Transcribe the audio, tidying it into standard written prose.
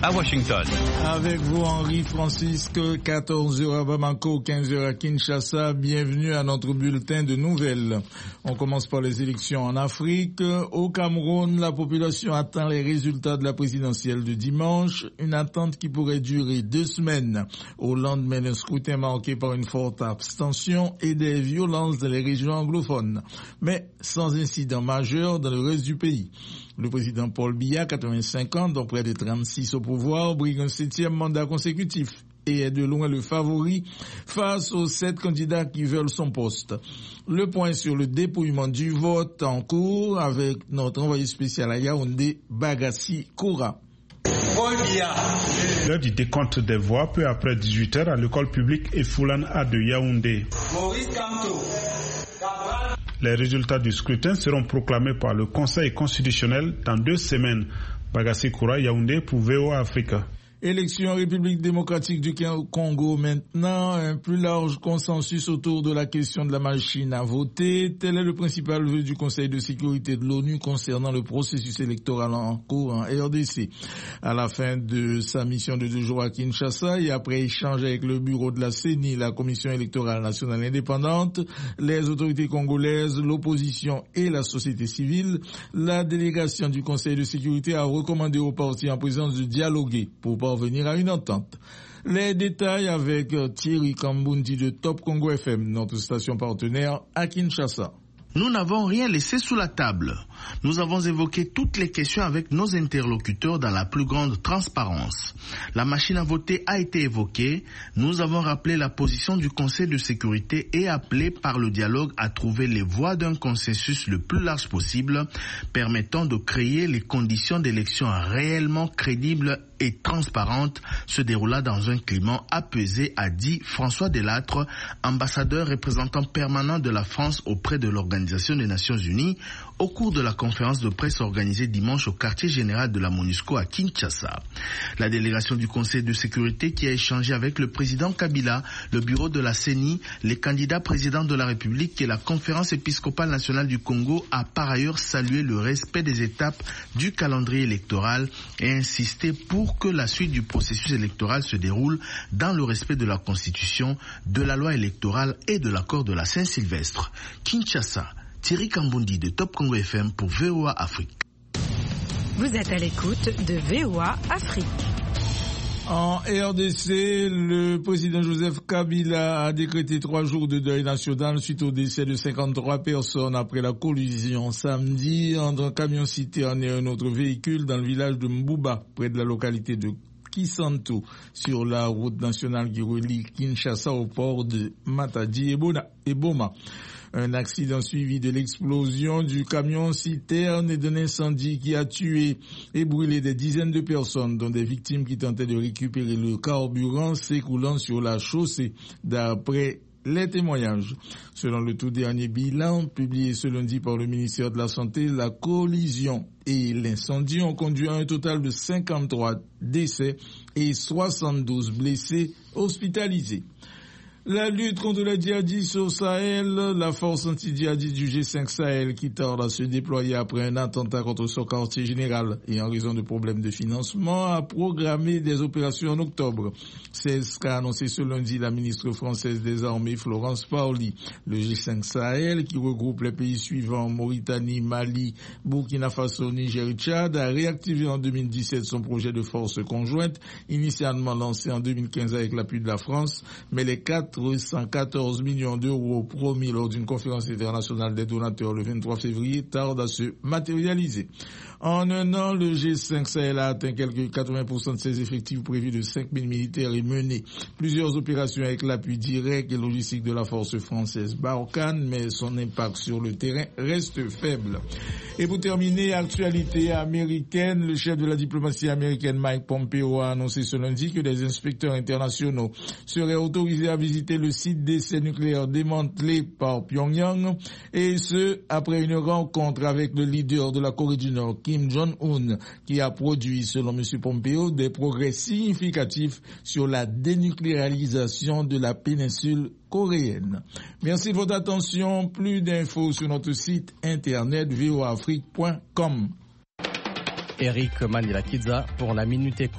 à Washington. Avec vous, Henri Francisque, 14h à Bamako, 15h à Kinshasa. Bienvenue à notre bulletin de nouvelles. On commence par les élections en Afrique. Au Cameroun, la population attend les résultats de la présidentielle de dimanche. Une attente qui pourrait durer 2 semaines. Au lendemain d'un scrutin marqué par une forte abstention et des violences dans les régions anglophones. Mais sans incident majeur dans le reste du pays. Le président Paul Biya, 85 ans, dont près de 36 au pouvoir, brigue un 7e mandat consécutif et est de loin le favori face aux 7 candidats qui veulent son poste. Le point sur le dépouillement du vote en cours avec notre envoyé spécial à Yaoundé, Bagassi Koura. L'heure du décompte des voix, peu après 18h à l'école publique Efoulan A de Yaoundé. Les résultats du scrutin seront proclamés par le Conseil constitutionnel dans 2 semaines. Bagassi Koura, Yaoundé pour VOA Africa. Élection en République démocratique du Congo maintenant, un plus large consensus autour de la question de la machine à voter. Tel est le principal vœu du Conseil de sécurité de l'ONU concernant le processus électoral en cours en RDC. À la fin de sa mission de 2 jours à Kinshasa et après échange avec le bureau de la CENI, la Commission électorale nationale indépendante, les autorités congolaises, l'opposition et la société civile, la délégation du Conseil de sécurité a recommandé aux partis en présence de dialoguer pour parvenir à une entente. Les détails avec Thierry Kambundi de Top Congo FM, notre station partenaire à Kinshasa. Nous n'avons rien laissé sous la table. Nous avons évoqué toutes les questions avec nos interlocuteurs dans la plus grande transparence. La machine à voter a été évoquée. Nous avons rappelé la position du Conseil de sécurité et appelé par le dialogue à trouver les voies d'un consensus le plus large possible, permettant de créer les conditions d'élections réellement crédibles et transparentes, se déroulant dans un climat apaisé, a dit François Delattre, ambassadeur représentant permanent de la France auprès de l'Organisation des Nations Unies, au cours de la conférence de presse organisée dimanche au quartier général de la MONUSCO à Kinshasa. La délégation du Conseil de sécurité qui a échangé avec le président Kabila, le bureau de la CENI, les candidats présidents de la République et la conférence épiscopale nationale du Congo a par ailleurs salué le respect des étapes du calendrier électoral et insisté pour que la suite du processus électoral se déroule dans le respect de la Constitution, de la loi électorale et de l'accord de la Saint-Sylvestre. Kinshasa, Thierry Kambundi de Top Congo FM pour VOA Afrique. Vous êtes à l'écoute de VOA Afrique. En RDC, le président Joseph Kabila a décrété 3 jours de deuil national suite au décès de 53 personnes après la collision samedi entre un camion citerne et un autre véhicule dans le village de Mbouba, près de la localité de Kisanto, sur la route nationale qui relie Kinshasa au port de Matadi et Boma. Un accident suivi de l'explosion du camion citerne et d'un incendie qui a tué et brûlé des dizaines de personnes, dont des victimes qui tentaient de récupérer le carburant s'écoulant sur la chaussée, d'après les témoignages. Selon le tout dernier bilan publié ce lundi par le ministère de la Santé, la collision et l'incendie ont conduit à un total de 53 décès et 72 blessés hospitalisés. La lutte contre les djihadistes au Sahel, la force anti-djihadiste du G5 Sahel qui tarde à se déployer après un attentat contre son quartier général et en raison de problèmes de financement, a programmé des opérations en octobre. C'est ce qu'a annoncé ce lundi la ministre française des Armées Florence Parly. Le G5 Sahel, qui regroupe les pays suivants Mauritanie, Mali, Burkina Faso, Niger et Tchad, a réactivé en 2017 son projet de force conjointe, initialement lancé en 2015 avec l'appui de la France, mais les 414 millions d'euros promis lors d'une conférence internationale des donateurs le 23 février tardent à se matérialiser. En un an, le G5 Sahel a atteint quelques 80% de ses effectifs prévus de 5000 militaires et mené plusieurs opérations avec l'appui direct et logistique de la force française Barkhane, mais son impact sur le terrain reste faible. Et pour terminer, actualité américaine, le chef de la diplomatie américaine Mike Pompeo a annoncé ce lundi que des inspecteurs internationaux seraient autorisés à visiter le site d'essais nucléaires démantelé par Pyongyang, et ce, après une rencontre avec le leader de la Corée du Nord, Kim Jong-un, qui a produit, selon M. Pompeo, des progrès significatifs sur la dénucléarisation de la péninsule coréenne. Merci de votre attention. Plus d'infos sur notre site internet voaafrique.com. Eric Manila Kidza pour la Minute Éco.